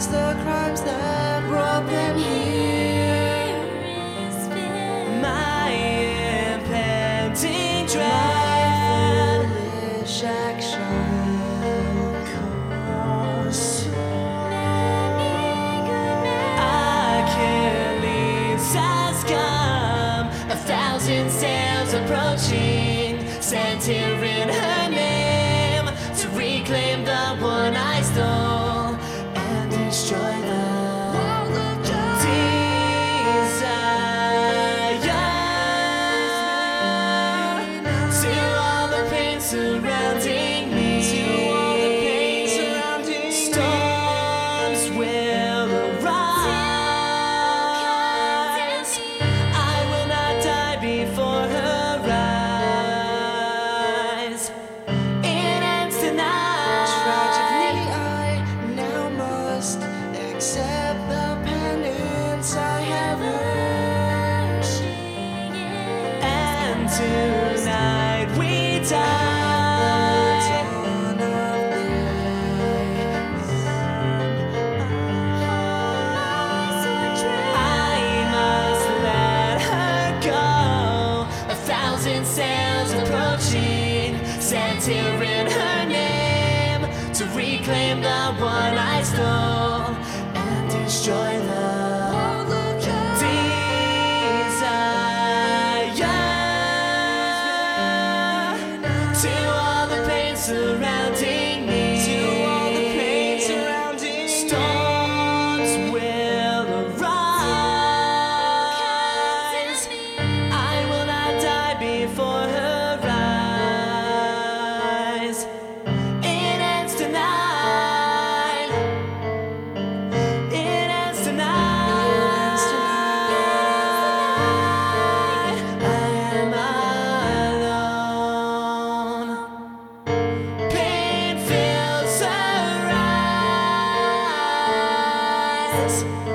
past the crimes that brought them here. My impending dread, Foolish action cause Achilles has come, 1,000 sails approaching, sent here in her name to reclaim the one I stole and destroy the world of desire. To all the pain surrounding me, storms will arise. I will not die before her eyes. It ends tonight. Tragically, I now must accept the penance I have earned. And tonight we die. Dawn of I must let her go. 1,000 sails approaching, sent here in her name to reclaim the one I stole and destroy the desire. To all the pain surrounding me, storms will arise. I will not die before her eyes. It ends tonight. It ends tonight. I am alone. Pain fills her eyes.